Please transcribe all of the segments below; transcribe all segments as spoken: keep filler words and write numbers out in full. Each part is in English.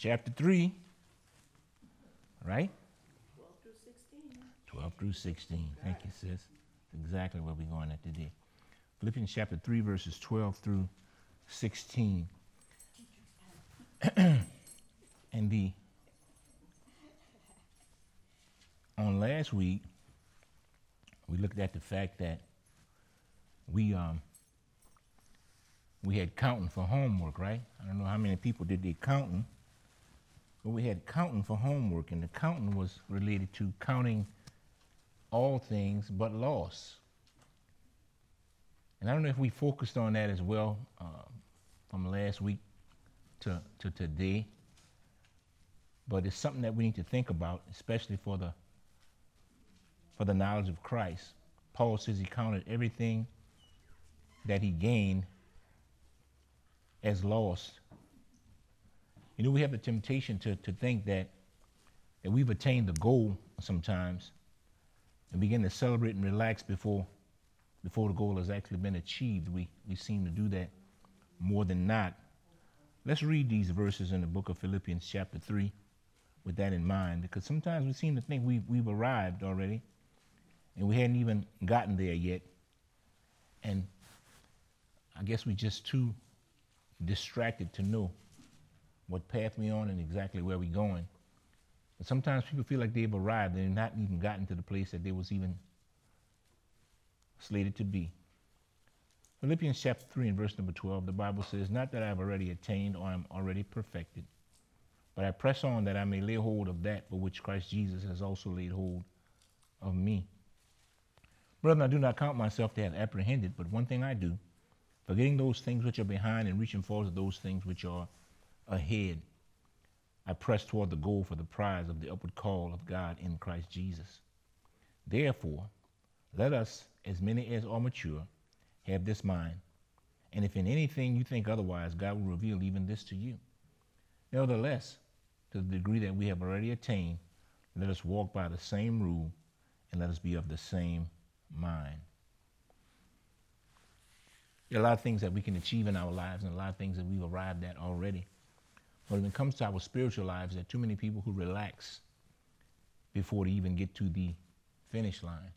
chapter three, right? twelve through sixteen. twelve through sixteen. Thank you, sis. That's exactly where we're going at today. Philippians chapter three, verses twelve through sixteen. And the on last week, we looked at the fact that we um we had counting for homework, right? I don't know how many people did the counting, but we had counting for homework, and the counting was related to counting all things but loss. And I don't know if we focused on that as well uh, from last week to, to today, but it's something that we need to think about, especially for the for the knowledge of Christ. Paul says he counted everything that he gained as lost. You know, we have the temptation to, to think that, that we've attained the goal sometimes and begin to celebrate and relax before before the goal has actually been achieved. We, we seem to do that more than not. Let's read these verses in the book of Philippians chapter three with that in mind, because sometimes we seem to think we've, we've arrived already and we hadn't even gotten there yet. And I guess we're just too distracted to know what path we're on and exactly where we're going. But sometimes people feel like they've arrived and they've not even gotten to the place that they was even slated to be. Philippians chapter three and verse number twelve, the Bible says, "Not that I have already attained or am already perfected, but I press on that I may lay hold of that for which Christ Jesus has also laid hold of me. Brethren, I do not count myself to have apprehended, but one thing I do, forgetting those things which are behind and reaching forward to those things which are ahead, I press toward the goal for the prize of the upward call of God in Christ Jesus. Therefore, let us, as many as are mature, have this mind. And if in anything you think otherwise, God will reveal even this to you. Nevertheless, to the degree that we have already attained, let us walk by the same rule and let us be of the same mind." There are a lot of things that we can achieve in our lives and a lot of things that we've arrived at already. But when it comes to our spiritual lives, there are too many people who relax before they even get to the finish line.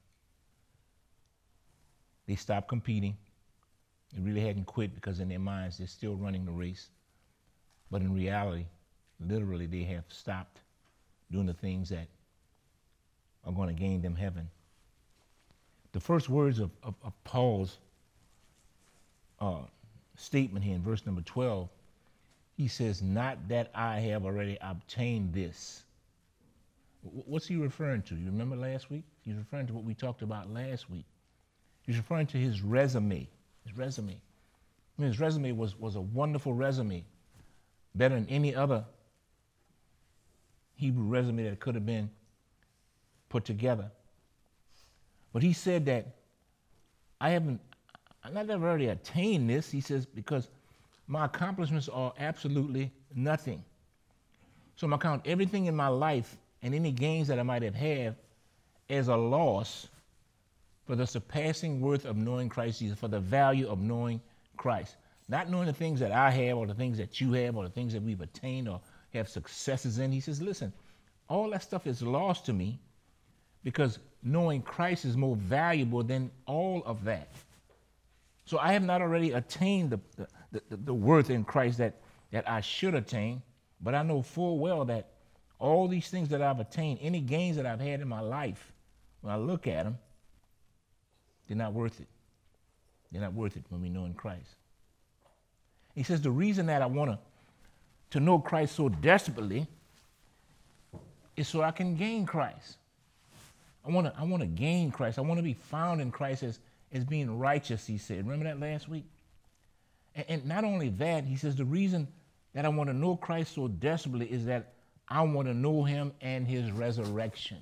They stop competing. They really hadn't quit because in their minds they're still running the race. But in reality, literally, they have stopped doing the things that are going to gain them heaven. The first words of, of, of Paul's uh, statement here in verse number twelve, he says, "Not that I have already obtained this." What's he referring to? You remember last week? He's referring to what we talked about last week. He's referring to his resume. His resume. I mean, his resume was, was a wonderful resume, better than any other Hebrew resume that could have been put together. But he said that I haven't, I've not ever already attained this. He says, because my accomplishments are absolutely nothing. So I'm going to count everything in my life and any gains that I might have had as a loss for the surpassing worth of knowing Christ Jesus, for the value of knowing Christ. Not knowing the things that I have or the things that you have or the things that we've attained or have successes in. He says, listen, all that stuff is lost to me because knowing Christ is more valuable than all of that. So I have not already attained the, the, the, the worth in Christ that, that I should attain, but I know full well that all these things that I've attained, any gains that I've had in my life, when I look at them, they're not worth it. They're not worth it when we know in Christ. He says the reason that I want to to know Christ so desperately is so I can gain Christ. I want to I want to gain Christ. I want to be found in Christ as, as being righteous, he said. Remember that last week? And, and not only that, he says the reason that I want to know Christ so desperately is that I want to know him and his resurrection.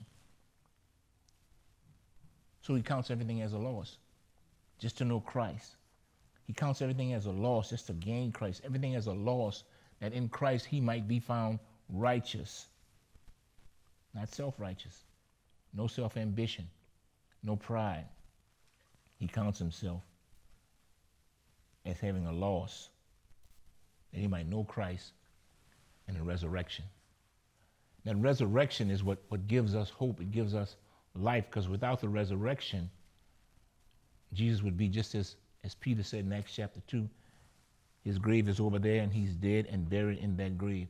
So he counts everything as a loss just to know Christ. He counts everything as a loss just to gain Christ. Everything as a loss that in Christ he might be found righteous. Not self-righteous. No self-ambition. No pride. He counts himself as having a loss that he might know Christ and the resurrection. That resurrection is what, what gives us hope. It gives us life, because without the resurrection, Jesus would be just as, as Peter said in Acts chapter two. His grave is over there, and he's dead and buried in that grave.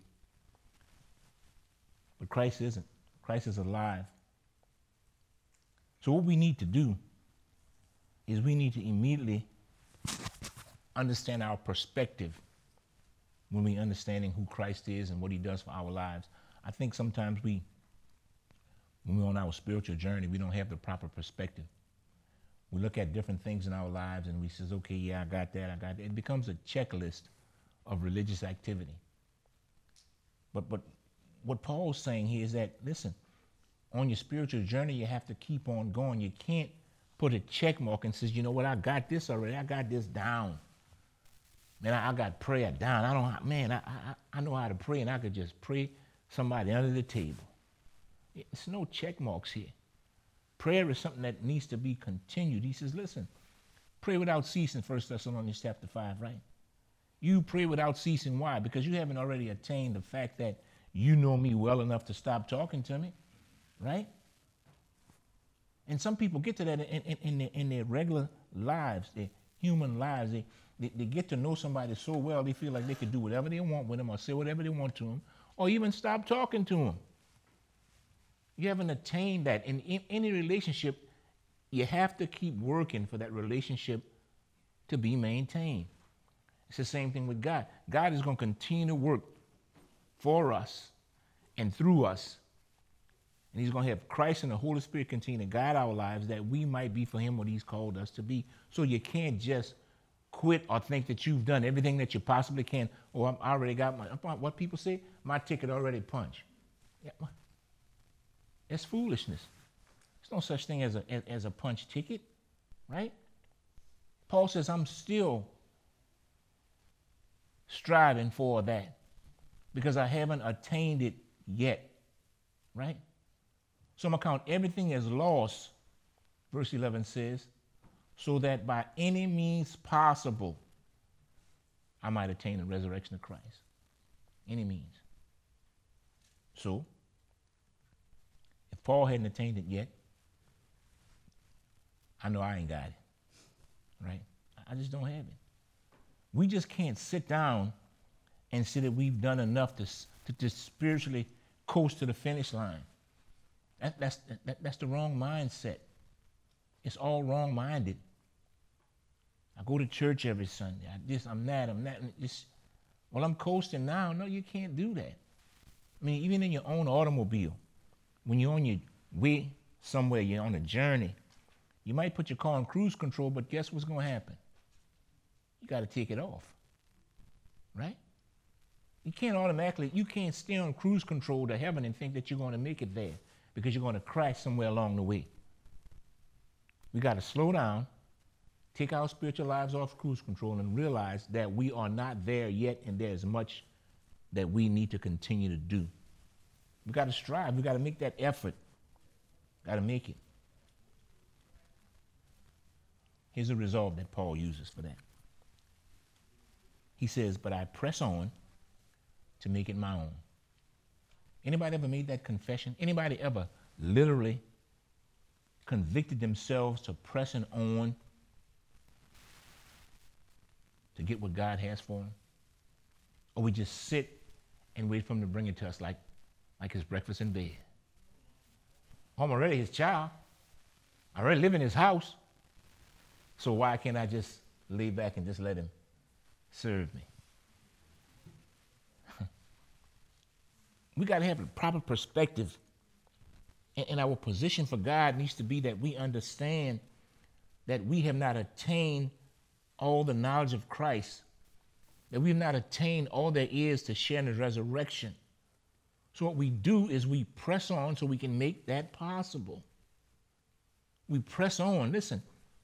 But Christ isn't. Christ is alive. So what we need to do is we need to immediately understand our perspective when we're understanding who Christ is and what he does for our lives. I think sometimes we, when we're on our spiritual journey, we don't have the proper perspective. We look at different things in our lives and we says, okay, yeah, I got that, I got that. It becomes a checklist of religious activity. But but what Paul's saying here is that, listen, on your spiritual journey, you have to keep on going. You can't put a check mark and says, you know what, I got this already. I got this down. Man, I, I got prayer down. I don't, man, I, I I know how to pray, and I could just pray somebody under the table. It's no check marks here. Prayer is something that needs to be continued. He says, listen, pray without ceasing, First Thessalonians chapter five, right? You pray without ceasing. Why? Because you haven't already attained the fact that you know me well enough to stop talking to me, right? And some people get to that in, in, in, their, in their regular lives, their human lives. They, they, they get to know somebody so well, they feel like they could do whatever they want with them or say whatever they want to them, or even stop talking to them. You haven't attained that. In, in any relationship, you have to keep working for that relationship to be maintained. It's the same thing with God. God is going to continue to work for us and through us. And he's going to have Christ and the Holy Spirit continue to guide our lives that we might be for him what he's called us to be. So you can't just quit or think that you've done everything that you possibly can. Oh, I already got my, what people say, my ticket already punched. Yeah, that's foolishness. There's no such thing as a, as, as a punch ticket, right? Paul says, I'm still striving for that because I haven't attained it yet, right? So I'm going to count everything as loss, verse eleven says, so that by any means possible, I might attain the resurrection of Christ. Any means. So, if Paul hadn't attained it yet, I know I ain't got it, right? I just don't have it. We just can't sit down and say that we've done enough to, to, to spiritually coast to the finish line. That, that's, that, that's the wrong mindset. It's all wrong-minded. I go to church every Sunday. I this, I'm that, I'm that. Just, well, I'm coasting now. No, you can't do that. I mean, even in your own automobile, when you're on your way somewhere, you're on a journey, you might put your car on cruise control, but guess what's going to happen? You got to take it off, right? You can't automatically, you can't stay on cruise control to heaven and think that you're going to make it there because you're going to crash somewhere along the way. We got to slow down, take our spiritual lives off cruise control, and realize that we are not there yet, and there's much that we need to continue to do. We got to strive. We got to make that effort. Got to make it. Here's a resolve that Paul uses for that. He says, but I press on to make it my own. Anybody ever made that confession? Anybody ever literally convicted themselves to pressing on to get what God has for them? Or we just sit and wait for him to bring it to us like, like his breakfast in bed. I'm already his child. I already live in his house. So why can't I just lay back and just let him serve me? We got to have a proper perspective. And, and our position for God needs to be that we understand that we have not attained all the knowledge of Christ, that we have not attained all there is to share in his resurrection. So what we do is we press on so we can make that possible. We press on. Listen,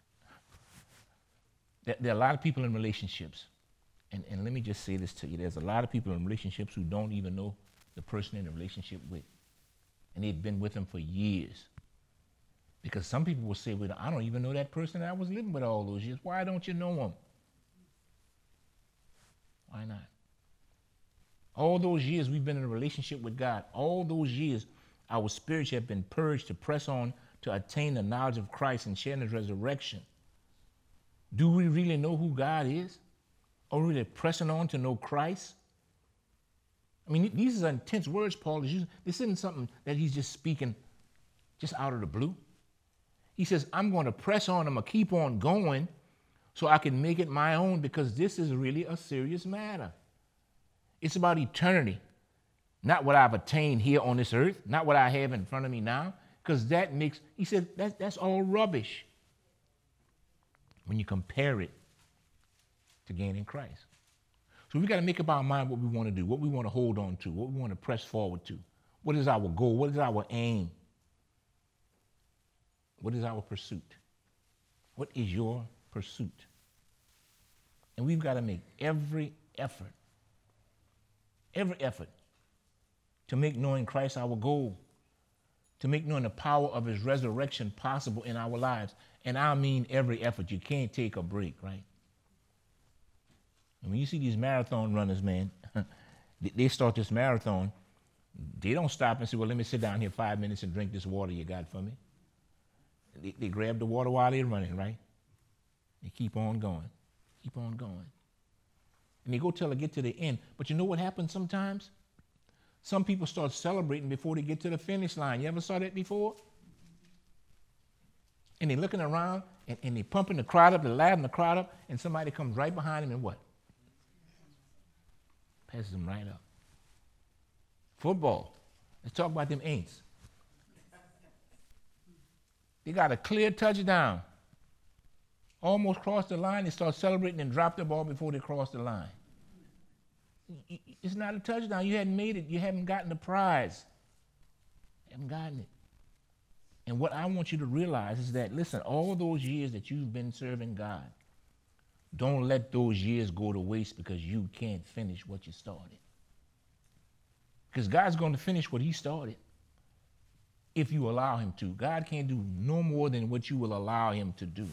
there, there are a lot of people in relationships. And, and let me just say this to you. There's a lot of people in relationships who don't even know the person in the relationship with. And they've been with them for years. Because some people will say, well, I don't even know that person that I was living with all those years. Why don't you know him? Why not? All those years we've been in a relationship with God, all those years our spirits have been purged to press on to attain the knowledge of Christ and share in his resurrection. Do we really know who God is? Are we really pressing on to know Christ? I mean, these are intense words Paul is using. This isn't something that he's just speaking just out of the blue. He says, I'm going to press on, I'm going to keep on going so I can make it my own, because this is really a serious matter. It's about eternity, not what I've attained here on this earth, not what I have in front of me now, because that makes, he said, that, that's all rubbish when you compare it to gaining Christ. So we got to make up our mind what we want to do, what we want to hold on to, what we want to press forward to. What is our goal? What is our aim? What is our pursuit? What is your pursuit? And we've got to make every effort, every effort to make knowing Christ our goal, to make knowing the power of his resurrection possible in our lives. And I mean every effort. You can't take a break, right? And when you see these marathon runners, man, they start this marathon, they don't stop and say, well, let me sit down here five minutes and drink this water you got for me. They, they grab the water while they're running, right? They keep on going, keep on going. And they go till they get to the end. But you know what happens sometimes? Some people start celebrating before they get to the finish line. You ever saw that before? And they're looking around, and, and they're pumping the crowd up, they're laughing the crowd up, and somebody comes right behind them and what? Passes them right up. Football. Let's talk about them ain'ts. They got a clear touchdown. Almost crossed the line. They start celebrating and drop the ball before they cross the line. It's not a touchdown. You hadn't made it. You haven't gotten the prize. You haven't gotten it. And what I want you to realize is that, listen, all those years that you've been serving God, don't let those years go to waste because you can't finish what you started. Because God's going to finish what he started if you allow him to. God can't do no more than what you will allow him to do.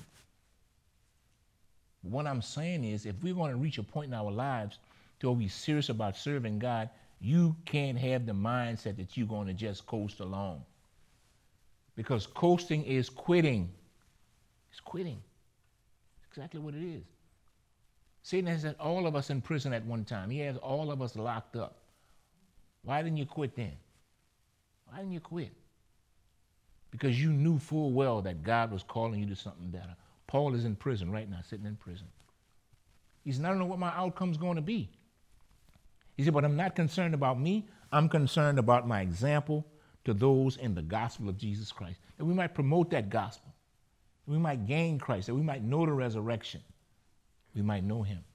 What I'm saying is, if we're going to reach a point in our lives to be serious about serving God, you can't have the mindset that you're going to just coast along. Because coasting is quitting. It's quitting. It's exactly what it is. Satan has had all of us in prison at one time. He has all of us locked up. Why didn't you quit then? Why didn't you quit? Because you knew full well that God was calling you to something better. Paul is in prison right now, sitting in prison. He said, I don't know what my outcome's going to be. He said, but I'm not concerned about me. I'm concerned about my example to those in the gospel of Jesus Christ. That we might promote that gospel. That we might gain Christ. That we might know the resurrection. We might know him.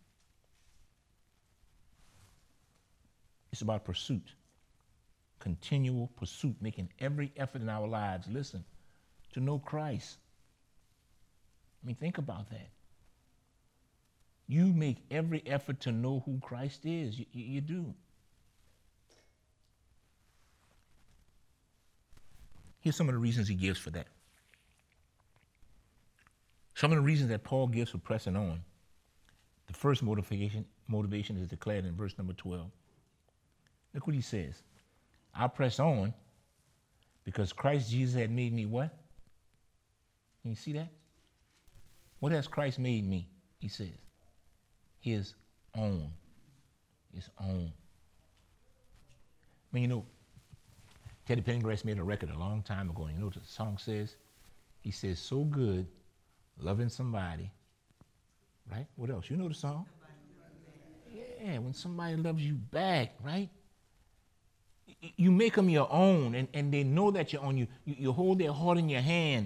It's about pursuit. Continual pursuit, making every effort in our lives, listen, to know Christ. I mean, think about that. You make every effort to know who Christ is. You, you, you do. Here's some of the reasons he gives for that. Some of the reasons that Paul gives for pressing on. The first motivation, motivation is declared in verse number twelve. Look what he says. I press on because Christ Jesus had made me what? Can you see that? What has Christ made me? He says. His own. His own. I mean, you know, Teddy Pendergrass made a record a long time ago, and you know what the song says? He says, so good, loving somebody. Right? What else? You know the song? Yeah, when somebody loves you back, right? You make them your own, and, and they know that you're on you. you. You hold their heart in your hand.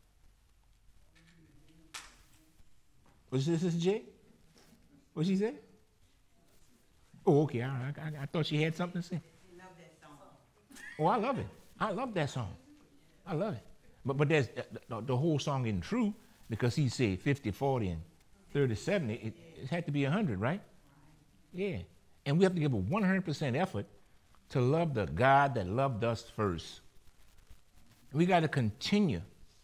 What's this, Sister J? What'd she say? Oh, okay. I, I, I thought she had something to say. I love that song. Oh, I love it. I love that song. I love it. But but there's the, the whole song isn't true because he said fifty, forty, and thirty, seventy. It, it had to be one hundred, right? Yeah. And we have to give a one hundred percent effort to love the God that loved us first. We got to continue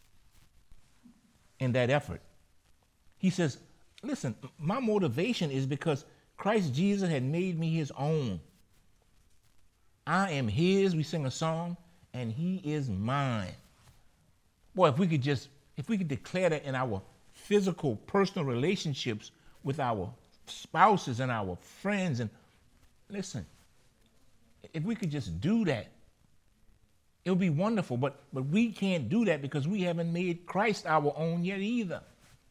in that effort. He says, listen, my motivation is because Christ Jesus had made me his own. I am his, we sing a song, and he is mine. Boy, if we could just, if we could declare that in our physical, personal relationships with our spouses and our friends, and listen, if we could just do that, it would be wonderful. But but we can't do that because we haven't made Christ our own yet either.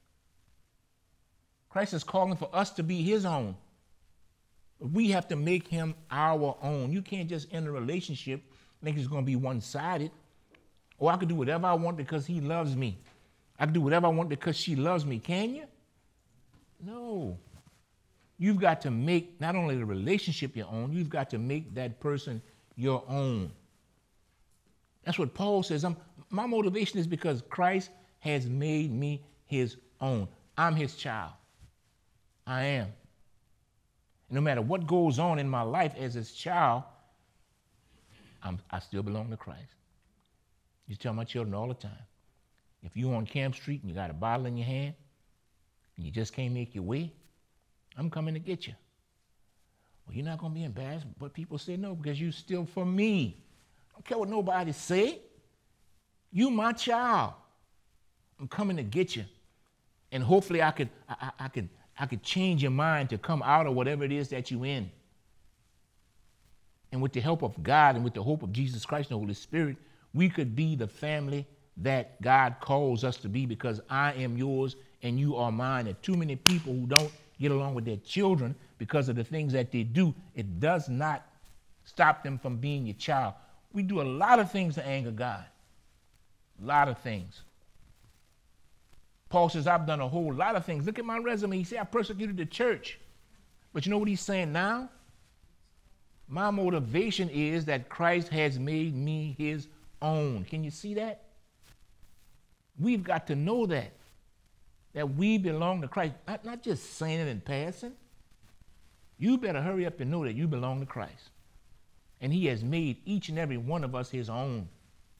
Christ is calling for us to be his own. We have to make him our own. You can't just enter a relationship think it's going to be one-sided. Or I could do whatever I want because he loves me. I can do whatever I want because she loves me. Can you? No. You've got to make not only the relationship your own, you've got to make that person your own. That's what Paul says. I'm, my motivation is because Christ has made me his own. I'm his child. I am. And no matter what goes on in my life as his child, I'm, I still belong to Christ. I used to tell my children all the time, if you're on Camp Street and you got a bottle in your hand and you just can't make your way, I'm coming to get you. Well, you're not going to be embarrassed, but people say no because you're still for me. I don't care what nobody say. You my child. I'm coming to get you. And hopefully I could, I, I, I could, I could change your mind to come out of whatever it is that you're in. And with the help of God and with the hope of Jesus Christ and the Holy Spirit, we could be the family that God calls us to be, because I am yours and you are mine. And too many people who don't get along with their children because of the things that they do, it does not stop them from being your child. We do a lot of things to anger God. A lot of things. Paul says, I've done a whole lot of things. Look at my resume. He said, I persecuted the church. But you know what he's saying now? My motivation is that Christ has made me his own. Can you see that? We've got to know that. That we belong to Christ. Not, not just saying it in passing. You better hurry up and know that you belong to Christ. And he has made each and every one of us his own.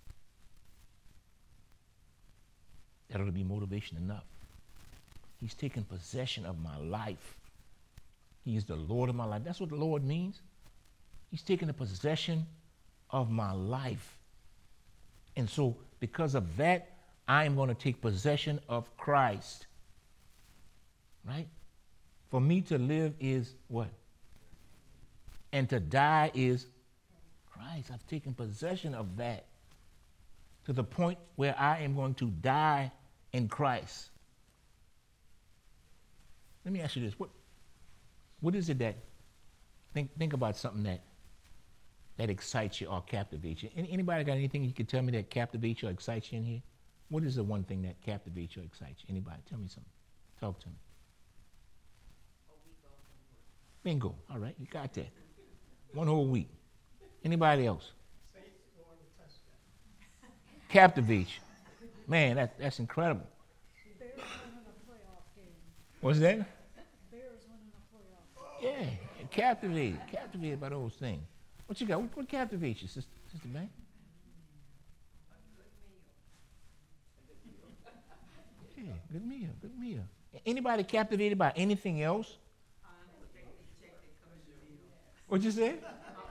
That ought to be motivation enough. He's taken possession of my life. He is the Lord of my life. That's what the Lord means. He's taken the possession of my life. And so because of that, I am going to take possession of Christ. Right? For me to live is what? And to die is Christ. I've taken possession of that to the point where I am going to die in Christ. Let me ask you this. What, what is it that, think, think about something that, that excites you or captivates you. Any, anybody got anything you could tell me that captivates you or excites you in here? What is the one thing that captivates you or excites you? Anybody? Tell me something. Talk to me. Bingo. All right, you got that. One whole week. Anybody else? Captivates you. Man, that, that's incredible. Bears winning a playoff game. What's that? Bears winning a playoff game. Yeah, captivated. Captivated by those things. What you got? What, what captivates you, Sister, Sister Bank? Yeah, good meal, good meal. Anybody captivated by anything else? What'd you say?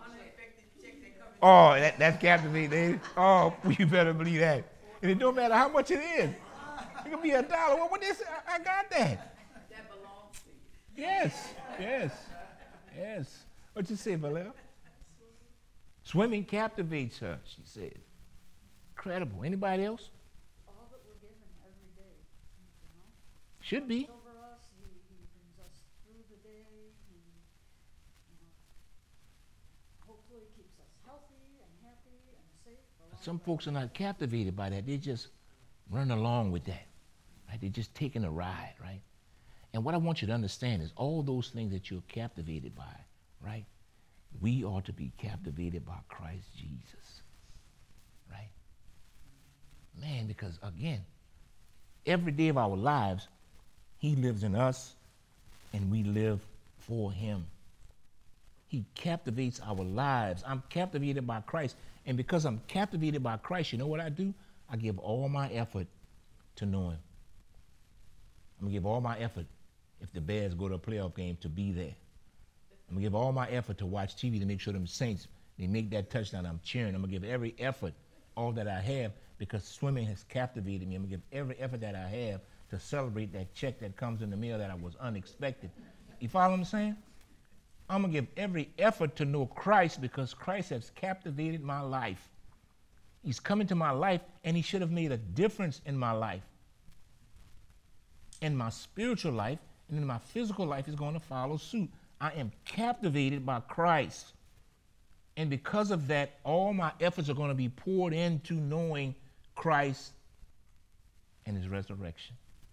Oh, that, that's captivating. Oh, you better believe that. And it don't matter how much it is. It could be a dollar. Well, what is it? I, I got that. That belongs to you. Yes, yes, yes. What'd you say, Valera? Swimming captivates her, she said. Incredible. Anybody else? All that we're given every day. You know? Should be. Over us, he, he brings us through the day. He, you know, hopefully keeps us healthy and happy and safe. along Some the way. folks are not captivated by that. They just run along with that. Right? They're just taking a ride, right? And what I want you to understand is all those things that you're captivated by, right? We are to be captivated by Christ Jesus, right? Man, because again, every day of our lives, he lives in us and we live for him. He captivates our lives. I'm captivated by Christ. And because I'm captivated by Christ, you know what I do? I give all my effort to know him. I'm going to give all my effort, if the Bears go to a playoff game, to be there. I'm going to give all my effort to watch T V to make sure them Saints they make that touchdown, I'm cheering. I'm going to give every effort, all that I have, because swimming has captivated me. I'm going to give every effort that I have to celebrate that check that comes in the mail that I was unexpected. You follow what I'm saying? I'm going to give every effort to know Christ because Christ has captivated my life. He's come into my life, and he should have made a difference in my life. In my spiritual life, and in my physical life is going to follow suit. I am captivated by Christ. And because of that, all my efforts are going to be poured into knowing Christ and his resurrection.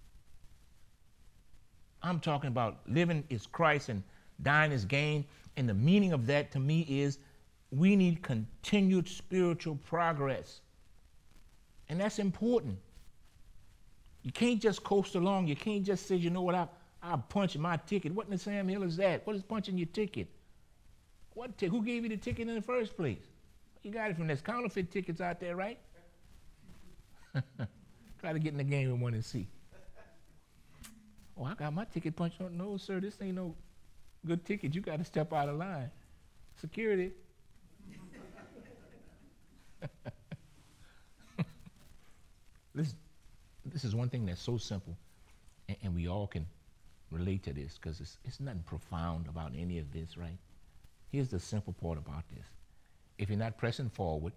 I'm talking about living is Christ and dying is gain. And the meaning of that to me is we need continued spiritual progress. And that's important. You can't just coast along. You can't just say, you know what, I, I'll punch my ticket. What in the Sam Hill is that? What is punching your ticket? What t- who gave you the ticket in the first place? You got it from there's counterfeit tickets out there, right? Try to get in the game with one and see. Oh, I got my ticket punched on. No, sir, this ain't no good ticket. You got to step out of line. Security. Listen. This is one thing that's so simple, and, and we all can relate to this because it's, it's nothing profound about any of this, right? Here's the simple part about this. If you're not pressing forward,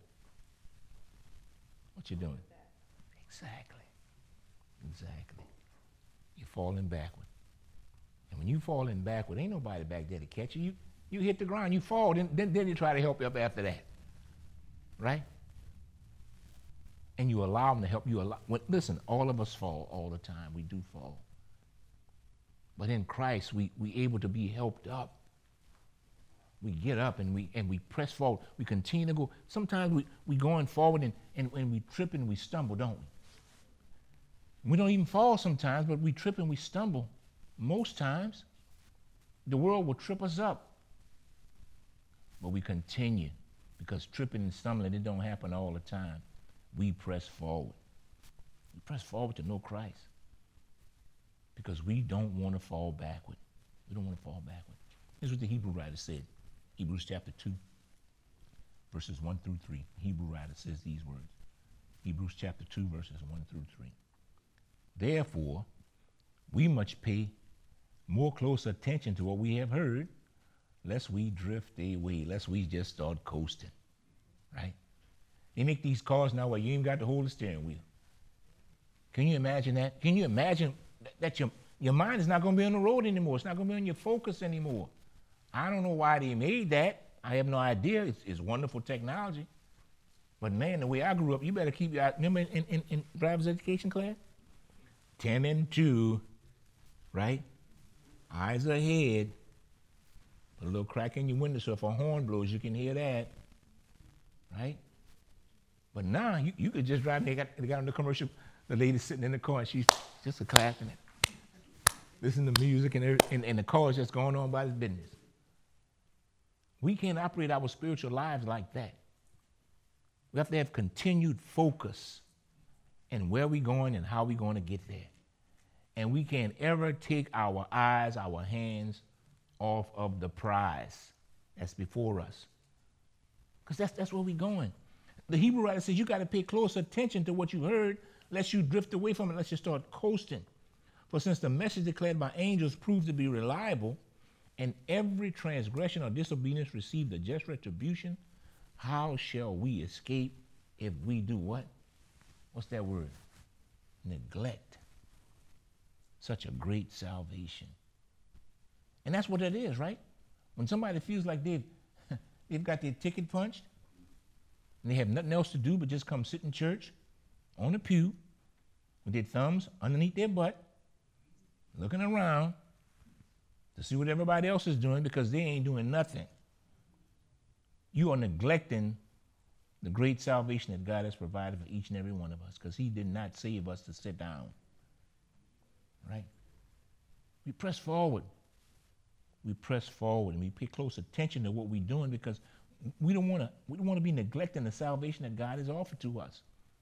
what you doing? Exactly. Exactly. You're falling backward. And when you falling backward, ain't nobody back there to catch you. You, you hit the ground, you fall, then, then, then you try to help you up after that, right? And you allow them to help you. Allow, when, listen, all of us fall all the time. We do fall. But in Christ, we we able to be helped up. We get up and we and we press forward. We continue to go. Sometimes we we going forward and, and when we trip and we stumble, don't we? We don't even fall sometimes, but we trip and we stumble. Most times, the world will trip us up. But we continue because tripping and stumbling, it don't happen all the time. We press forward. We press forward to know Christ because we don't want to fall backward. We don't want to fall backward. This is what the Hebrew writer said. Hebrews chapter two, verses one through three. The Hebrew writer says these words. Hebrews chapter two, verses one through three. Therefore, we must pay more close attention to what we have heard, lest we drift away, lest we just start coasting, right? They make these cars now where you ain't got to hold the steering wheel. Can you imagine that? Can you imagine that your, your mind is not going to be on the road anymore? It's not going to be on your focus anymore. I don't know why they made that. I have no idea. It's, it's wonderful technology. But man, the way I grew up, you better keep your, remember in, in, in driver's education class? ten and two, right? Eyes ahead. Put a little crack in your window so if a horn blows, you can hear that, right? But now you, you could just drive. They got, they got on the commercial. The lady sitting in the car and she's just a clapping it, listening to music and, and and the car is just going on about its business. We can't operate our spiritual lives like that. We have to have continued focus in where we're going and how we're going to get there. And we can't ever take our eyes, our hands off of the prize that's before us. Because that's that's where we're going. The Hebrew writer says you got to pay close attention to what you heard, lest you drift away from it, lest you start coasting. For since the message declared by angels proved to be reliable, and every transgression or disobedience received a just retribution, how shall we escape if we do what? What's that word? Neglect such a great salvation. And that's what it is, right? When somebody feels like they've, they've got their ticket punched, and they have nothing else to do but just come sit in church on the pew with their thumbs underneath their butt, looking around to see what everybody else is doing because they ain't doing nothing. You are neglecting the great salvation that God has provided for each and every one of us because he did not save us to sit down, right? We press forward. We press forward and we pay close attention to what we're doing because we don't want to we don't want to be neglecting the salvation that God has offered to us.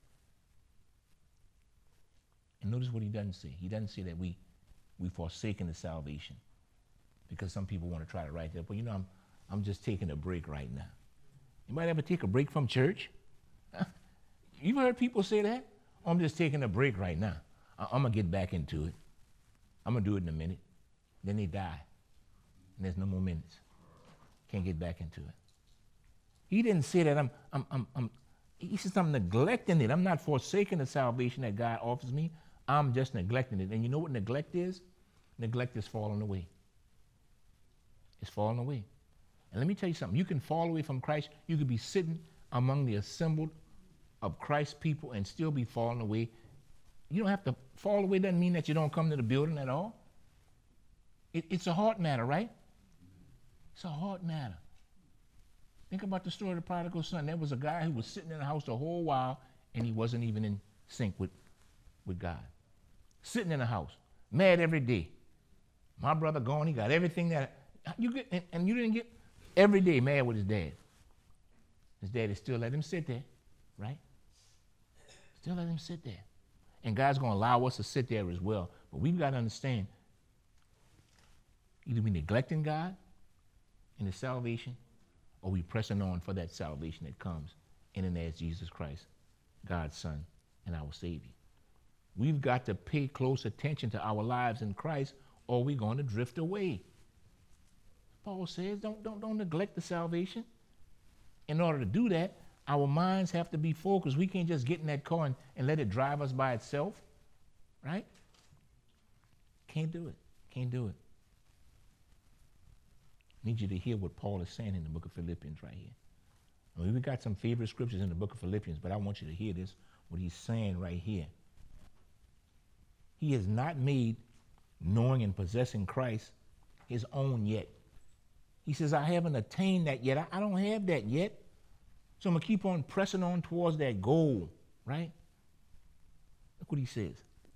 And notice what he doesn't say. He doesn't say that we we forsaken the salvation because some people want to try to write that. But you know, I'm I'm just taking a break right now. Anybody ever take a break from church? You've heard people say that? Oh, I'm just taking a break right now. I- I'm going to get back into it. I'm going to do it in a minute. Then they die. And there's no more minutes. Can't get back into it. He didn't say that I'm, I'm, I'm, I'm, he says I'm neglecting it. I'm not forsaking the salvation that God offers me. I'm just neglecting it. And you know what neglect is? Neglect is falling away. It's falling away. And let me tell you something. You can fall away from Christ. You could be sitting among the assembled of Christ's people and still be falling away. You don't have to fall away. Doesn't mean that you don't come to the building at all. It, it's a heart matter, right? It's a heart matter. Think about the story of the prodigal son. There was a guy who was sitting in the house the whole while and he wasn't even in sync with, with God. Sitting in the house, mad every day. My brother gone, he got everything that you get, and, and you didn't get every day mad with his dad. His daddy still let him sit there, right? Still let him sit there. And God's going to allow us to sit there as well. But we've got to understand, either we neglecting God and his salvation, or we pressing on for that salvation that comes in and as Jesus Christ, God's Son and our Savior. We've got to pay close attention to our lives in Christ, or we're going to drift away. Paul says, don't, don't, don't neglect the salvation. In order to do that, our minds have to be focused. We can't just get in that car and, and let it drive us by itself, right? Can't do it. Can't do it. I need you to hear what Paul is saying in the book of Philippians right here. I mean, we got some favorite scriptures in the book of Philippians, but I want you to hear this, what he's saying right here. He has not made knowing and possessing Christ his own yet. He says, I haven't attained that yet. I, I don't have that yet. So I'm going to keep on pressing on towards that goal, right? Look what he says.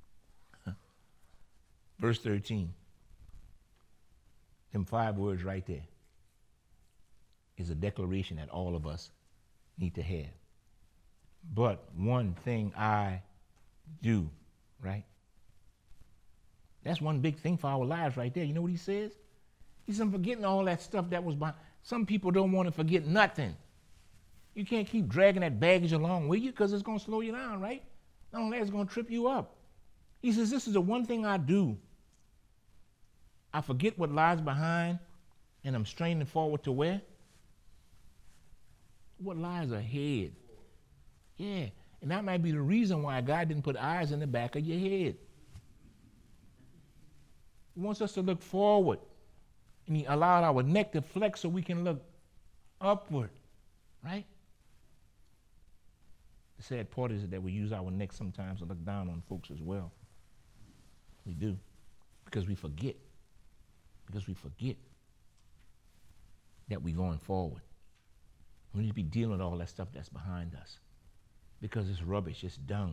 Verse thirteen. Them five words right there is a declaration that all of us need to have. But one thing I do, right? That's one big thing for our lives right there. You know what he says? He says, I'm forgetting all that stuff that was behind. Some people don't want to forget nothing. You can't keep dragging that baggage along with you because it's going to slow you down, right? Not only that, it's going to trip you up. He says, this is the one thing I do. I forget what lies behind, and I'm straining forward to where? What lies ahead. Yeah, and that might be the reason why God didn't put eyes in the back of your head. He wants us to look forward, and he allowed our neck to flex so we can look upward, right? The sad part is that we use our neck sometimes to look down on folks as well. We do, because we forget. Because we forget that we're going forward. We need to be dealing with all that stuff that's behind us. Because it's rubbish, it's dung.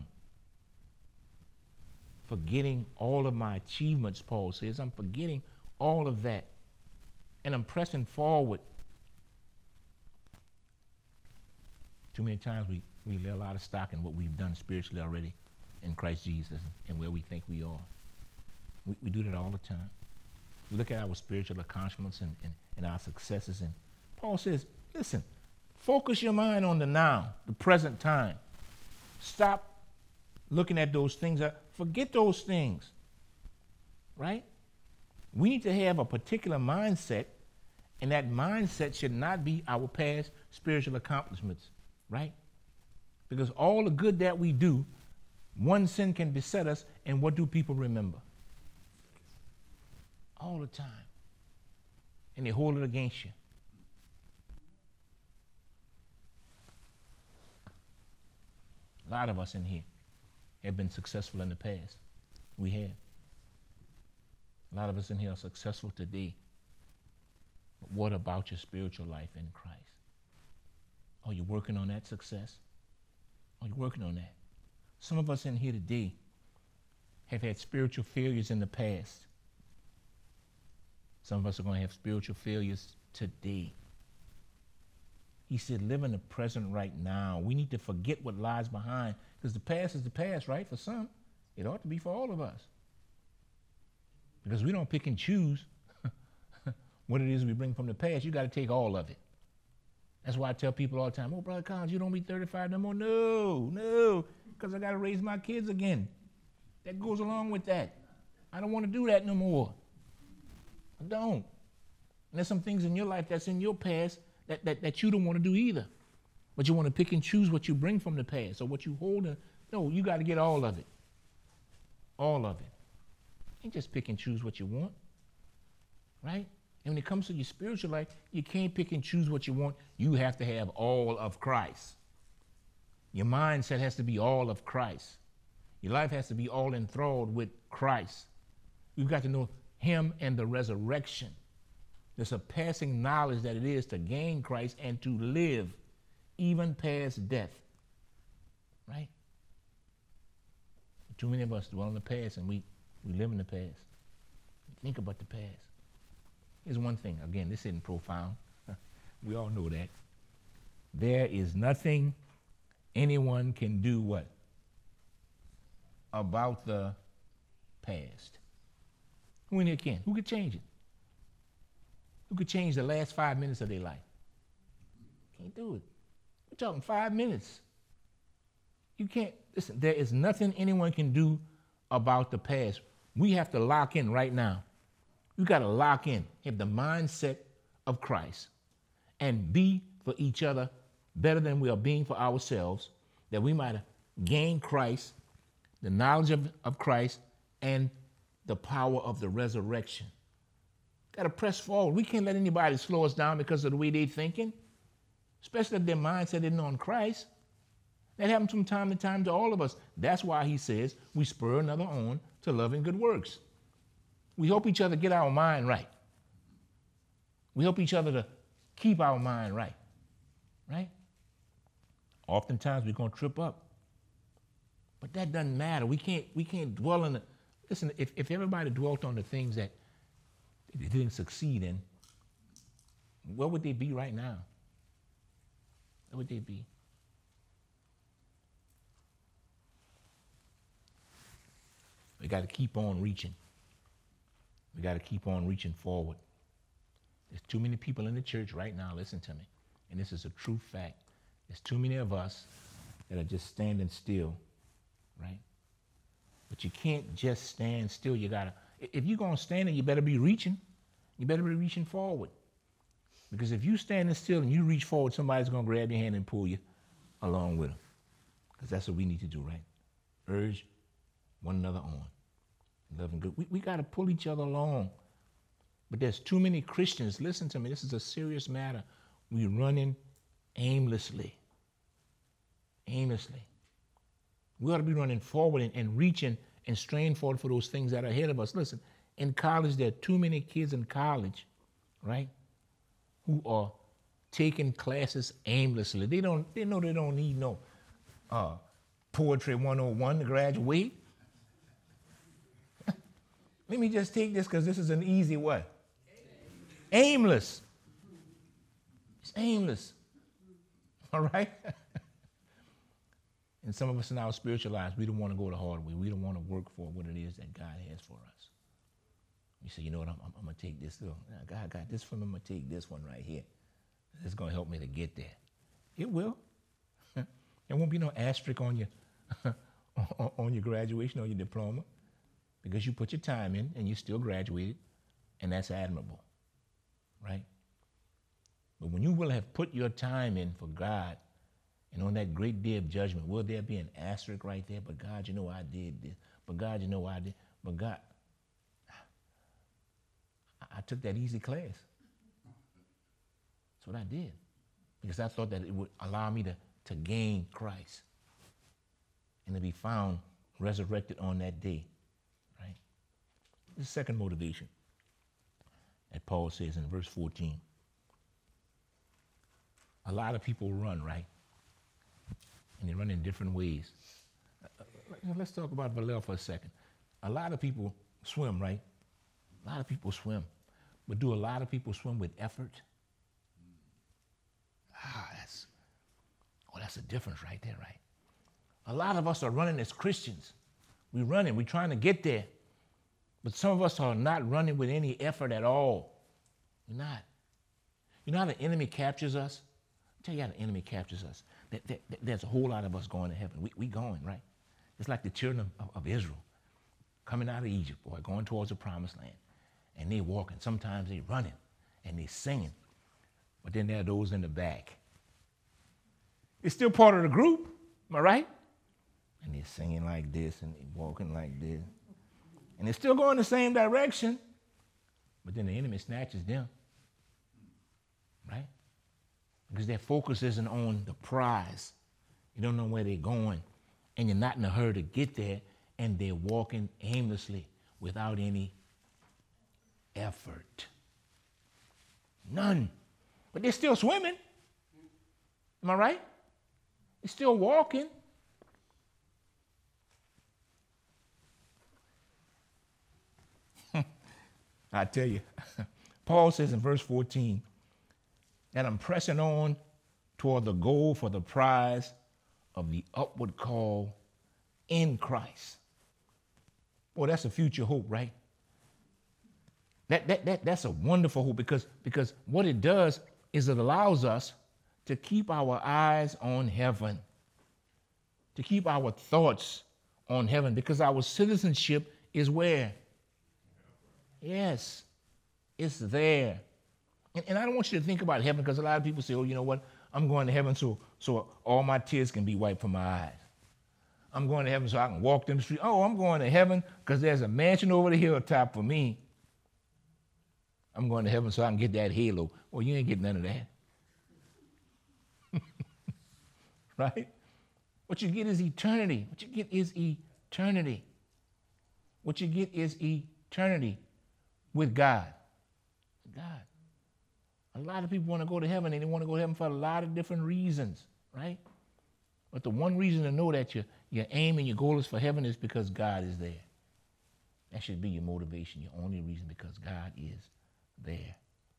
Forgetting all of my achievements, Paul says. I'm forgetting all of that. And I'm pressing forward. Too many times we, we lay a lot of stock in what we've done spiritually already in Christ Jesus and where we think we are. We, we do that all the time. We look at our spiritual accomplishments and, and, and our successes. And Paul says, listen, focus your mind on the now, the present time. Stop looking at those things. Forget those things, right? We need to have a particular mindset, and that mindset should not be our past spiritual accomplishments, right? Because all the good that we do, one sin can beset us, and what do people remember? All the time. And they hold it against you. A lot of us in here have been successful in the past. We have. A lot of us in here are successful today. But what about your spiritual life in Christ? Are you working on that success? Are you working on that? Some of us in here today have had spiritual failures in the past. Some of us are going to have spiritual failures today. He said, live in the present right now. We need to forget what lies behind, because the past is the past, right? For some, it ought to be for all of us. Because we don't pick and choose what it is we bring from the past. You got to take all of it. That's why I tell people all the time, oh, Brother Collins, you don't be thirty-five no more. No, no, because I got to raise my kids again. That goes along with that. I don't want to do that no more. I don't. And there's some things in your life that's in your past that, that, that you don't want to do either. But you want to pick and choose what you bring from the past or what you hold in. No, you got to get all of it. All of it. You can't just pick and choose what you want. Right? And when it comes to your spiritual life, you can't pick and choose what you want. You have to have all of Christ. Your mindset has to be all of Christ. Your life has to be all enthralled with Christ. You've got to know him and the resurrection. The surpassing knowledge that it is to gain Christ and to live even past death. Right? Too many of us dwell in the past and we, we live in the past. Think about the past. Here's one thing. Again, this isn't profound. We all know that. There is nothing anyone can do what? About the past. Who in here can? Who could change it? Who could change the last five minutes of their life? Can't do it. We're talking five minutes. You can't, listen, there is nothing anyone can do about the past. We have to lock in right now. You got to lock in, have the mindset of Christ, and be for each other better than we are being for ourselves, that we might gain Christ, the knowledge of, of Christ, and the power of the resurrection. Got to press forward. We can't let anybody slow us down because of the way they're thinking, especially if their mindset isn't on Christ. That happens from time to time to all of us. That's why he says we spur another on to love and good works. We help each other get our mind right. We help each other to keep our mind right. Right? Oftentimes we're going to trip up. But that doesn't matter. We can't, we can't dwell on the, listen, if, if everybody dwelt on the things that they didn't succeed in, where would they be right now? Where would they be? We got to keep on reaching. We got to keep on reaching forward. There's too many people in the church right now, listen to me, and this is a true fact. There's too many of us that are just standing still, right? But you can't just stand still. You got to, if you're going to stand there, you better be reaching. You better be reaching forward. Because if you standing still and you reach forward, somebody's going to grab your hand and pull you along with them. Because that's what we need to do, right? Urge one another on. Love and good. We, we got to pull each other along. But there's too many Christians. Listen to me. This is a serious matter. We're running aimlessly. Aimlessly. We ought to be running forward and, and reaching and straining forward for those things that are ahead of us. Listen, in college, there are too many kids in college, right, who are taking classes aimlessly. They don't. They know they don't need no uh, Poetry one oh one to graduate. Let me just take this because this is an easy way. Aimless. It's aimless. All right? And some of us in our spiritual lives, we don't want to go the hard way. We don't want to work for what it is that God has for us. We say, you know what, I'm, I'm, I'm going to take this little, God got this for me, I'm going to take this one right here. It's going to help me to get there. It will. There won't be no asterisk on your, on your graduation or your diploma because you put your time in and you still graduated, and that's admirable, right? But when you will have put your time in for God, and on that great day of judgment, will there be an asterisk right there? But God, you know I did this. But God, you know I did. But God, I, I took that easy class. That's what I did. Because I thought that it would allow me to, to gain Christ and to be found resurrected on that day, right? The second motivation that Paul says in verse fourteen. A lot of people run, right? And they run in different ways. Let's talk about Vallejo for a second. A lot of people swim, right? A lot of people swim. But do a lot of people swim with effort? Ah, that's, oh, that's a difference right there, right? A lot of us are running as Christians. We're running, we're trying to get there. But some of us are not running with any effort at all. We're not. You know how the enemy captures us? tell you how the enemy captures us. There, there, there's a whole lot of us going to heaven. We, we going, right? It's like the children of, of, of Israel coming out of Egypt, boy, going towards the promised land. And they walking. Sometimes they running and they singing. But then there are those in the back. It's still part of the group, am I right? And they're singing like this and they're walking like this. And they're still going the same direction. But then the enemy snatches them, right? Because their focus isn't on the prize. You don't know where they're going. And you're not in a hurry to get there. And they're walking aimlessly without any effort. None. But they're still swimming. Am I right? They're still walking. I tell you, Paul says in verse fourteen that I'm pressing on toward the goal for the prize of the upward call in Christ. Boy, that's a future hope, right? That, that, that, that's a wonderful hope because, because what it does is it allows us to keep our eyes on heaven, to keep our thoughts on heaven, because our citizenship is where? Yes, it's there. And, and I don't want you to think about heaven because a lot of people say, oh, you know what? I'm going to heaven so, so all my tears can be wiped from my eyes. I'm going to heaven so I can walk them streets. Oh, I'm going to heaven because there's a mansion over the hilltop for me. I'm going to heaven so I can get that halo. Well, you ain't getting none of that. Right? What you get is eternity. What you get is eternity. What you get is eternity with God. God. A lot of people want to go to heaven and they want to go to heaven for a lot of different reasons, right? But the one reason to know that your, your aim and your goal is for heaven is because God is there. That should be your motivation, your only reason, because God is there.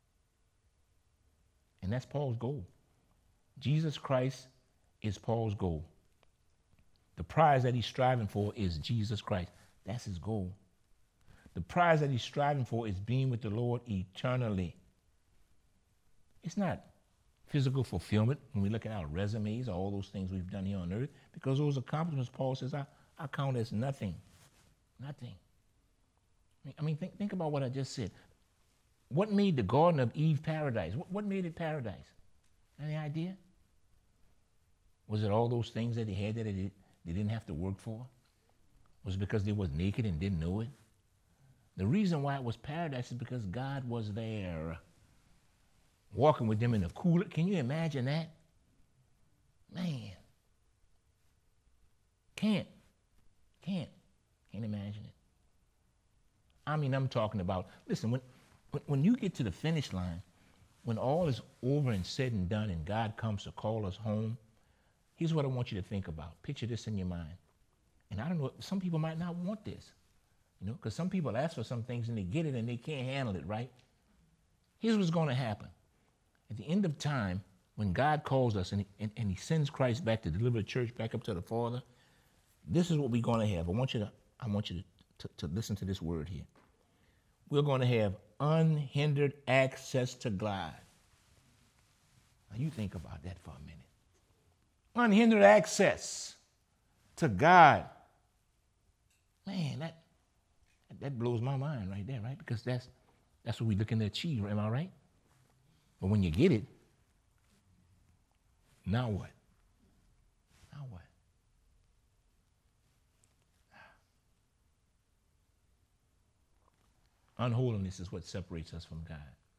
And that's Paul's goal. Jesus Christ is Paul's goal. The prize that he's striving for is Jesus Christ. That's his goal. The prize that he's striving for is being with the Lord eternally. It's not physical fulfillment when we look at our resumes, all those things we've done here on earth, because those accomplishments, Paul says, I, I count as nothing. Nothing. I mean, think, think about what I just said. What made the Garden of Eve paradise? What, what made it paradise? Any idea? Was it all those things that they had that they, did, they didn't have to work for? Was it because they was naked and didn't know it? The reason why it was paradise is because God was there, walking with them in the cooler. Can you imagine that? Man. Can't. Can't. Can't imagine it. I mean, I'm talking about, listen, when, when, when you get to the finish line, when all is over and said and done and God comes to call us home, here's what I want you to think about. Picture this in your mind. And I don't know, some people might not want this, you know, because some people ask for some things and they get it and they can't handle it, right? Here's what's going to happen. At the end of time, when God calls us and he, and, and he sends Christ back to deliver the church back up to the Father, this is what we're going to have. I want you to, I want you to, to, to listen to this word here. We're going to have unhindered access to God. Now you think about that for a minute. Unhindered access to God. Man, that that blows my mind right there, right? Because that's that's what we're looking to achieve, am I right? But when you get it, now what? Now what? Unholiness is what separates us from God.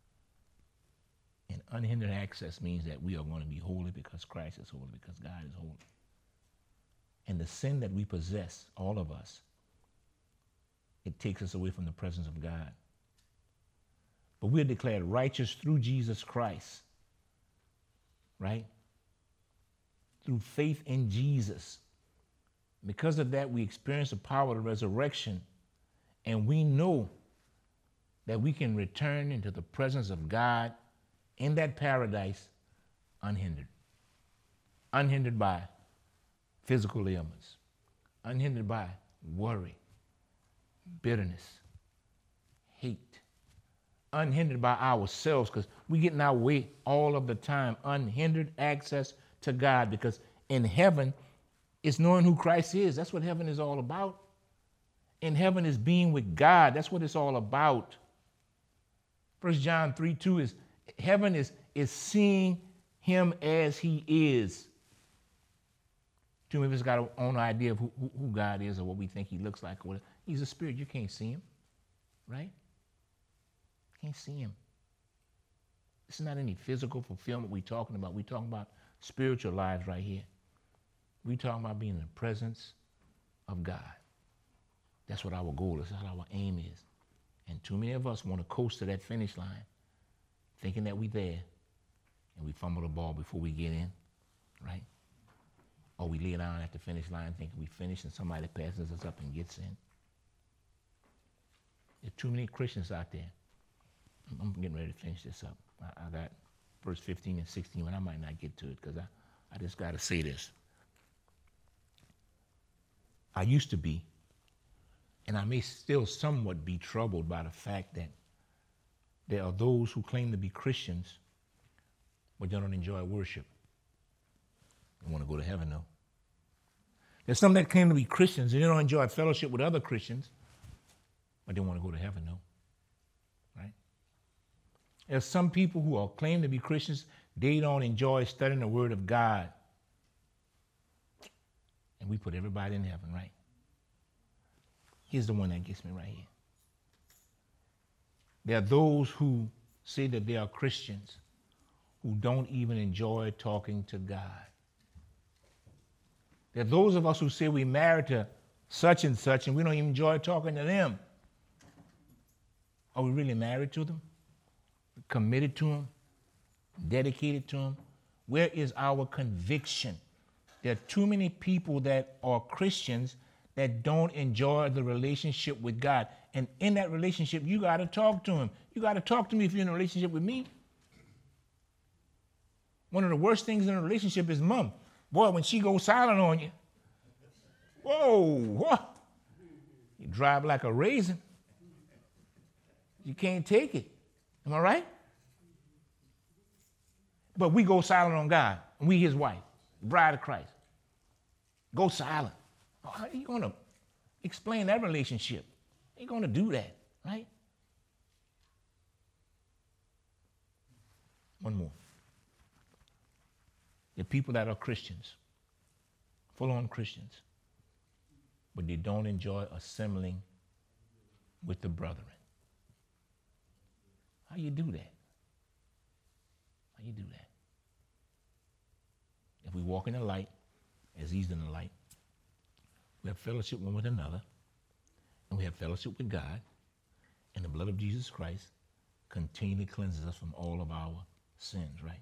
And unhindered access means that we are going to be holy because Christ is holy, because God is holy. And the sin that we possess, all of us, it takes us away from the presence of God. But we're declared righteous through Jesus Christ, right? Through faith in Jesus. Because of that, we experience the power of the resurrection, and we know that we can return into the presence of God in that paradise unhindered. Unhindered by physical ailments, unhindered by worry, bitterness, hate, unhindered by ourselves, because we get in our way all of the time. Unhindered access to God, because in heaven, it's knowing who Christ is. That's what heaven is all about. In heaven is being with God. That's what it's all about. First John three two is heaven is, is seeing him as he is. Too many of us got our own idea of who, who, who God is or what we think he looks like. Or he's a spirit. You can't see him, right? Can't see him. It's not any physical fulfillment we're talking about. We're talking about spiritual lives right here. We're talking about being in the presence of God. That's what our goal is. That's what our aim is. And too many of us want to coast to that finish line, thinking that we're there, and we fumble the ball before we get in, right? Or we lay down at the finish line thinking we finished and somebody passes us up and gets in. There are too many Christians out there. I'm getting ready to finish this up. I, I got verse fifteen and sixteen, but I might not get to it because I, I just got to say this. I used to be, and I may still somewhat be troubled by the fact that there are those who claim to be Christians, but they don't enjoy worship. They want to go to heaven, though. There's some that claim to be Christians, and they don't enjoy fellowship with other Christians, but they want to go to heaven, though. Right? There's some people who are claim to be Christians, they don't enjoy studying the Word of God. And we put everybody in heaven, right? Here's the one that gets me right here. There are those who say that they are Christians who don't even enjoy talking to God. There are those of us who say we're married to such and such and we don't even enjoy talking to them. Are we really married to them? Committed to them? Dedicated to them? Where is our conviction? There are too many people that are Christians that don't enjoy the relationship with God. And in that relationship, you got to talk to him. You got to talk to me if you're in a relationship with me. One of the worst things in a relationship is mom. Boy, when she goes silent on you, whoa, what? You drive like a raisin. You can't take it. Am I right? But we go silent on God, and we his wife, bride of Christ. Go silent. How are you going to explain that relationship? You ain't going to do that, right? One more. The people that are Christians, full-on Christians, but they don't enjoy assembling with the brethren. How you do that? How you do that? If we walk in the light, as he's in the light, we have fellowship one with another, and we have fellowship with God, and the blood of Jesus Christ continually cleanses us from all of our sins, right?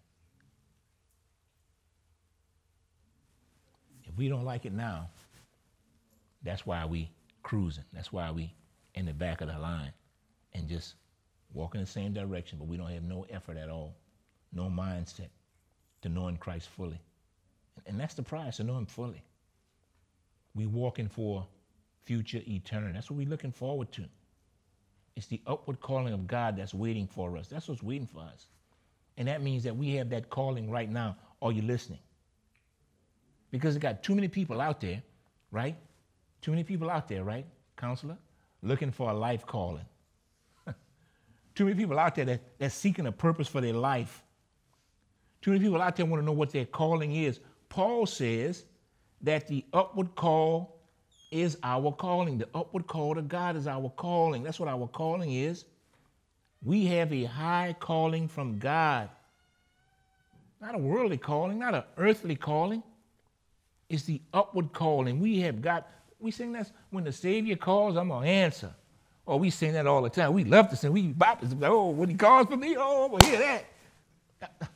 If we don't like it now, that's why we cruising. That's why we in the back of the line and just walk in the same direction, but we don't have no effort at all, no mindset to knowing Christ fully. And that's the price, to know him fully. We walking for future eternity. That's what we're looking forward to. It's the upward calling of God that's waiting for us. That's what's waiting for us. And that means that we have that calling right now. Are you listening? Because we got too many people out there, right? Too many people out there, right, counselor? Looking for a life calling. Too many people out there that, that's seeking a purpose for their life. Too many people out there want to know what their calling is. Paul says that the upward call is our calling. The upward call to God is our calling. That's what our calling is. We have a high calling from God. Not a worldly calling, not an earthly calling. It's the upward calling. We have got, we sing that when the Savior calls, I'm going to answer. Or we sing that all the time. We love to sing. We bop it. Oh, when he calls for me, oh, I'm going to hear that.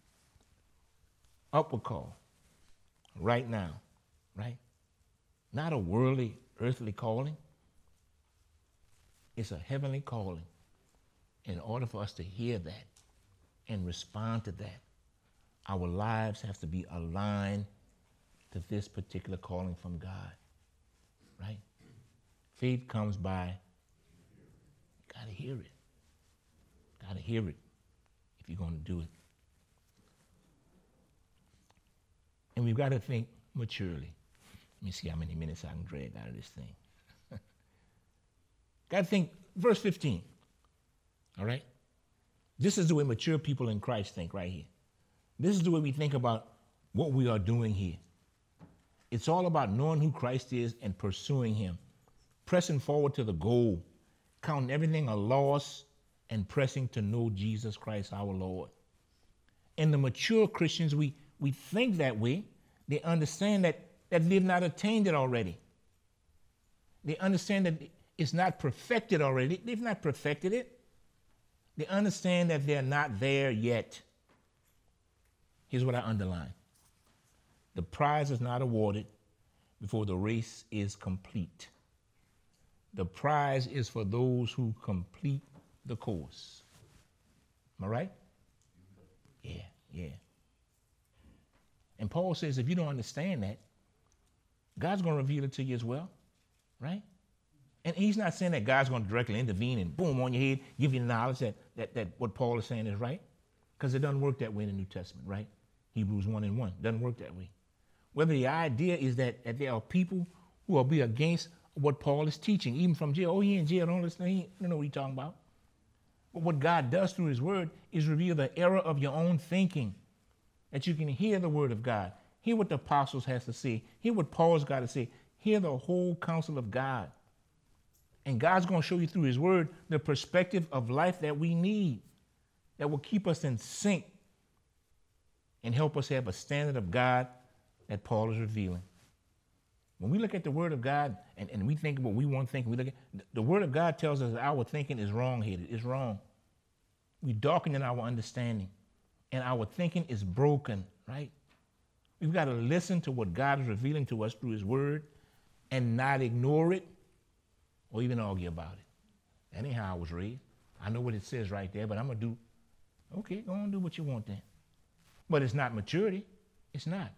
Upward call. Right now. Right? Not a worldly, earthly calling. It's a heavenly calling. In order for us to hear that and respond to that, our lives have to be aligned to this particular calling from God, right? Faith comes by, you gotta hear it. got to hear it if you're going to do it. And we've got to think maturely. Let me see how many minutes I can drag out of this thing. Got to think, verse fifteen. All right? This is the way mature people in Christ think right here. This is the way we think about what we are doing here. It's all about knowing who Christ is and pursuing him, pressing forward to the goal, counting everything a loss, and pressing to know Jesus Christ our Lord. And the mature Christians, we, we think that way. They understand that, that they've not attained it already. They understand that it's not perfected already. They've not perfected it. They understand that they're not there yet. Here's what I underline. The prize is not awarded before the race is complete. The prize is for those who complete the course. Am I right? Yeah, yeah. And Paul says if you don't understand that, God's going to reveal it to you as well, right? And he's not saying that God's going to directly intervene and boom on your head, give you the knowledge that, that, that what Paul is saying is right. Because it doesn't work that way in the New Testament, right? Hebrews one and one. Doesn't work that way. Whether the idea is that, that there are people who will be against what Paul is teaching, even from jail. Oh, he in jail, don't listen. He don't know what he's talking about. But what God does through his word is reveal the error of your own thinking, that you can hear the word of God, hear what the apostles has to say, hear what Paul's got to say, hear the whole counsel of God. And God's going to show you through his word the perspective of life that we need, that will keep us in sync and help us have a standard of God that Paul is revealing. When we look at the word of God and, and we think what we want to think, we look at, the word of God tells us that our thinking is wrong-headed. It's wrong. We darken in our understanding, and our thinking is broken, right? We've got to listen to what God is revealing to us through his word and not ignore it or even argue about it. That ain't how I was raised. I know what it says right there, but I'm going to do, okay, go on and do what you want then. But it's not maturity. It's not.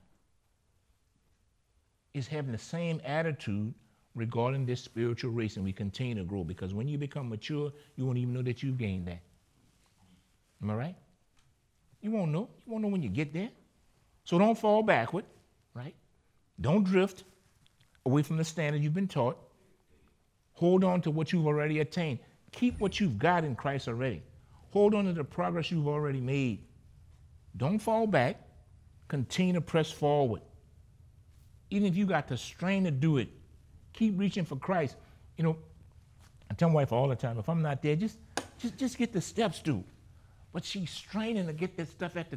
It's having the same attitude regarding this spiritual race, and we continue to grow, because when you become mature, you won't even know that you've gained that. Am I right? You won't know. You won't know when you get there. So don't fall backward, right? Don't drift away from the standard you've been taught. Hold on to what you've already attained. Keep what you've got in Christ already. Hold on to the progress you've already made. Don't fall back. Continue to press forward. Even if you got the strain to do it, keep reaching for Christ. You know, I tell my wife all the time, if I'm not there, just, just, just get the steps through. But she's straining to get that stuff at the...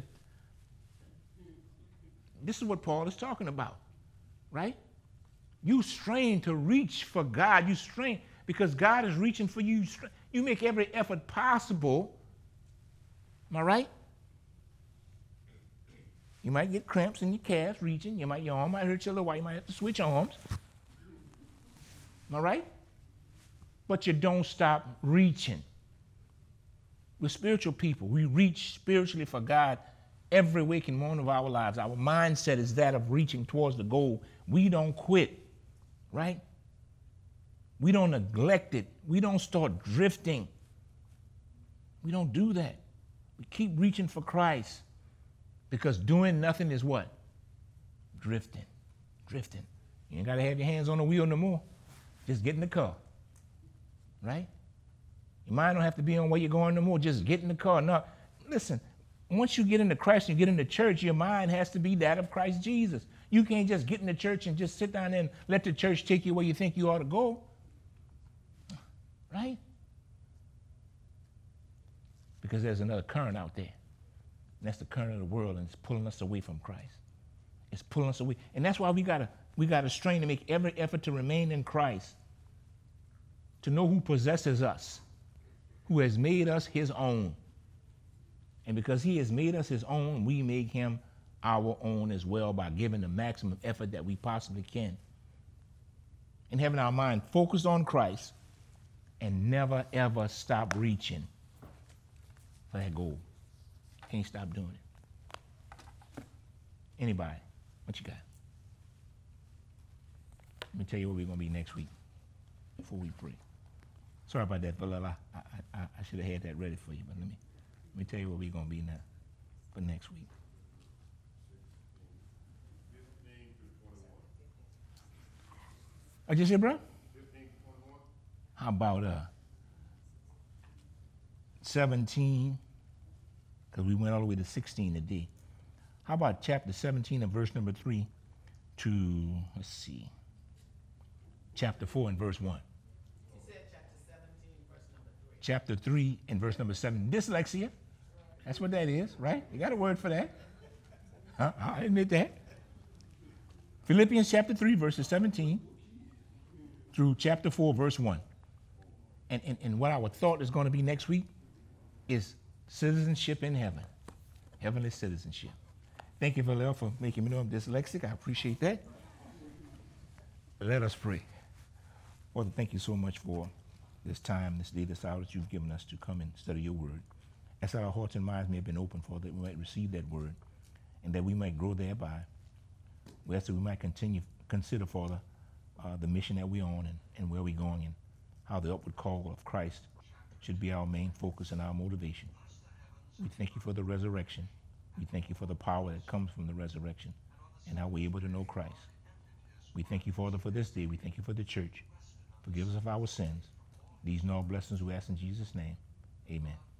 This is what Paul is talking about, right? You strain to reach for God. You strain because God is reaching for you. You make every effort possible. Am I right? You might get cramps in your calves reaching. You might, your arm might hurt you a little while. You might have to switch arms. Am I right? But you don't stop reaching. We're spiritual people. We reach spiritually for God every waking moment of our lives. Our mindset is that of reaching towards the goal. We don't quit, right? We don't neglect it. We don't start drifting. We don't do that. We keep reaching for Christ, because doing nothing is what? Drifting. Drifting. You ain't got to have your hands on the wheel no more. Just get in the car, right? Your mind don't have to be on where you're going no more. Just get in the car. No, listen, once you get into Christ and you get into church, your mind has to be that of Christ Jesus. You can't just get in the church and just sit down there and let the church take you where you think you ought to go, right? Because there's another current out there. And that's the current of the world, and it's pulling us away from Christ. It's pulling us away. And that's why we gotta we gotta strain to make every effort to remain in Christ, to know who possesses us, who has made us his own. And because he has made us his own, we make him our own as well by giving the maximum effort that we possibly can. And having our mind focused on Christ and never, ever stop reaching for that goal. Can't stop doing it. Anybody, what you got? Let me tell you where we're going to be next week before we pray. Sorry about that, Valella. I, I, I should have had that ready for you, but let me let me tell you what we're gonna be now for next week. What you say, bro? How about uh seventeen? Because we went all the way to sixteen today. How about chapter seventeen and verse number three to, let's see, chapter four and verse one. He said chapter seventeen, verse number three. Chapter three and verse number seven. Dyslexia. That's what that is, right? You got a word for that. Huh? I admit that. Philippians chapter three, verses seventeen through chapter four, verse one. And, and, and what our thought is going to be next week is citizenship in heaven, heavenly citizenship. Thank you, Valel, for making me know I'm dyslexic. I appreciate that. Let us pray. Father, thank you so much for this time, this day, this hour that you've given us to come and study your word. As that our hearts and minds may have been open for that we might receive that word and that we might grow thereby. We ask that we might continue, consider, Father, uh, the mission that we're on and, and where we're going and how the upward call of Christ should be our main focus and our motivation. We thank you for the resurrection. We thank you for the power that comes from the resurrection and how we're able to know Christ. We thank you, Father, for this day. We thank you for the church. Forgive us of our sins. These and all blessings we ask in Jesus' name. Amen.